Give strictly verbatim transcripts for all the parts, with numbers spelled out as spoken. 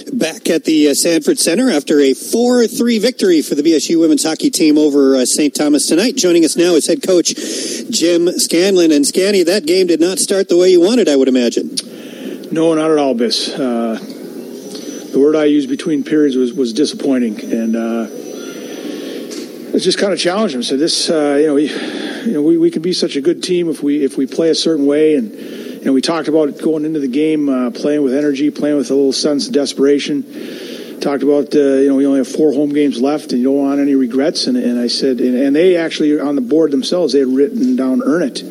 back at the uh, Sanford Center after a four three victory for the B S U women's hockey team over uh, Saint Thomas tonight. Joining us now is head coach Jim Scanlon. And Scanny, that game did not start the way you wanted, I would imagine. No, not at all, Biss. Uh, the word I used between periods was, was disappointing, and uh, it's just kind of challenged them. So this, uh, you know, we, you know, we, we can be such a good team if we if we play a certain way. And you know, we talked about going into the game, uh, playing with energy, playing with a little sense of desperation. Talked about, uh, you know, we only have four home games left, and you don't want any regrets. And, and I said, and, and they actually on the board themselves, they had written down "earn it,"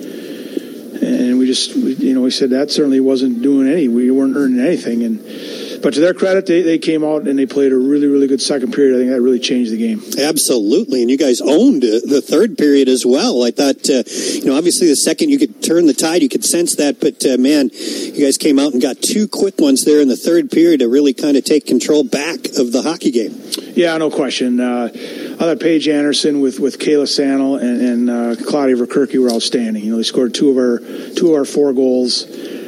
and we just, we, you know, we said that certainly wasn't doing any. We weren't earning anything, and. But to their credit, they, they came out and they played a really, really good second period. I think that really changed the game. Absolutely. And you guys owned uh, the third period as well. I thought, uh, you know, obviously the second you could turn the tide, you could sense that. But, uh, man, you guys came out and got two quick ones there in the third period to really kind of take control back of the hockey game. Yeah, no question. Uh, I thought Paige Anderson with, with Kayla Sannel and, and uh, Claudia Verkerke were outstanding. You know, they scored two of our, two of our four goals.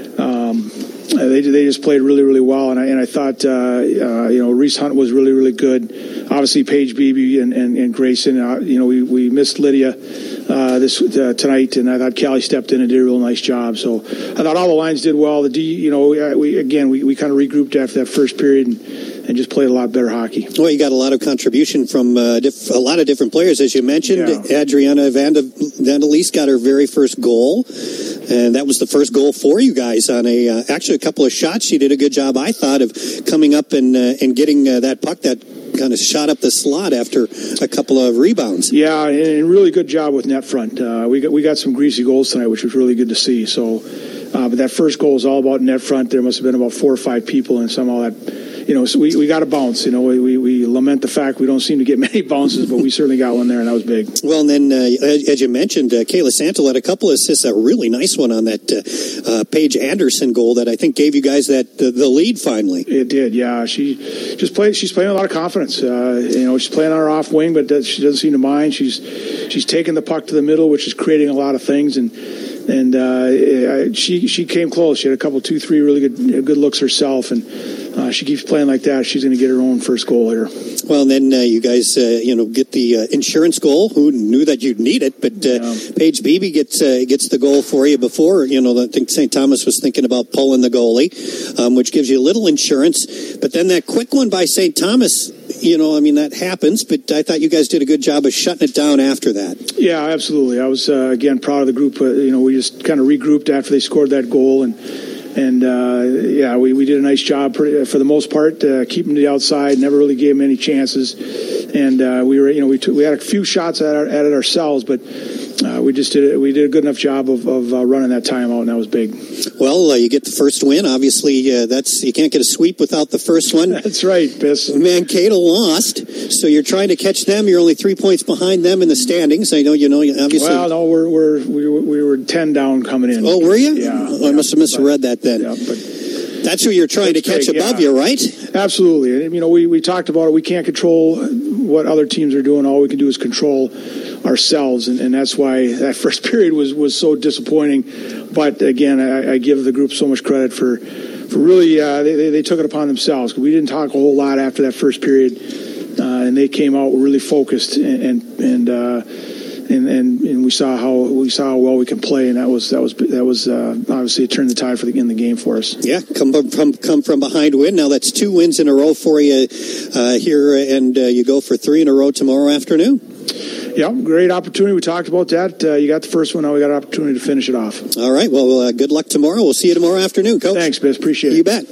Um They they just played really, really well, and I and I thought uh, uh, you know Reese Hunt was really, really good. Obviously, Paige Beebe and, and, and Grayson. Uh, you know we, we missed Lydia uh, this uh, tonight, and I thought Callie stepped in and did a real nice job. So I thought all the lines did well. The D, you know, we again we, we kind of regrouped after that first period and, and just played a lot better hockey. Well, you got a lot of contribution from uh, diff- a lot of different players, as you mentioned. Yeah. Adriana Vanda Vandalise got her very first goal. And that was the first goal for you guys on a uh, actually a couple of shots. She did a good job, I thought, of coming up and uh, and getting uh, that puck that kind of shot up the slot after a couple of rebounds. Yeah, and really good job with net front. Uh, we got we got some greasy goals tonight, which was really good to see. So, uh, but that first goal is all about net front. There must have been about four or five people, and somehow that. You know, so we, we got a bounce. You know, we, we, we lament the fact we don't seem to get many bounces, but we certainly got one there, and that was big. Well, and then, uh, as, as you mentioned, uh, Kayla Santel had a couple of assists, a really nice one on that uh, uh, Paige Anderson goal that I think gave you guys that uh, the lead finally. It did, yeah. She just played. She's playing with a lot of confidence. Uh, you know, she's playing on her off wing, but does, she doesn't seem to mind. She's she's taking the puck to the middle, which is creating a lot of things, and. And uh, she she came close. She had a couple, two, three really good good looks herself, and uh, she keeps playing like that. She's going to get her own first goal here. Well, and then uh, you guys, uh, you know, get the uh, insurance goal. Who knew that you'd need it? But uh, yeah. Paige Beebe gets uh, gets the goal for you before. You know, I think Saint Thomas was thinking about pulling the goalie, um, which gives you a little insurance. But then that quick one by Saint Thomas. You know, I mean, that happens, but I thought you guys did a good job of shutting it down after that. Yeah, absolutely. I was, uh, again, proud of the group. Uh, you know, we just kind of regrouped after they scored that goal. And, and uh, yeah, we, we did a nice job for, for the most part, uh, keeping to the outside, never really gave them any chances. And uh, we were, you know, we took, we had a few shots at, our, at it ourselves, but uh, we just did we did a good enough job of, of uh, running that timeout, and that was big. Well, uh, you get the first win. Obviously, uh, that's you can't get a sweep without the first one. That's right, Biss. Mankato lost, so you're trying to catch them. You're only three points behind them in the standings. I know you know. Obviously, well, no, we're we're we were, we were ten down coming in. Oh, were you? Yeah. Oh, I yeah, must have misread that then. Yeah, but. That's who you're trying to catch above yeah. you, right? Absolutely. And, you know, we, we talked about it. We can't control what other teams are doing. All we can do is control ourselves, and, and that's why that first period was, was so disappointing. But, again, I, I give the group so much credit for, for really uh, they, they, they took it upon themselves. We didn't talk a whole lot after that first period, uh, and they came out really focused and and, and uh, And, and and we saw how we saw how well we can play, and that was that was that was uh, obviously it turned the tide for the in the game for us. Yeah, come from come from behind win. Now that's two wins in a row for you uh, here, and uh, you go for three in a row tomorrow afternoon. Yeah, great opportunity. We talked about that. Uh, you got the first one. Now we got an opportunity to finish it off. All right. Well, uh, good luck tomorrow. We'll see you tomorrow afternoon, Coach. Thanks, Biss. Appreciate it. You bet.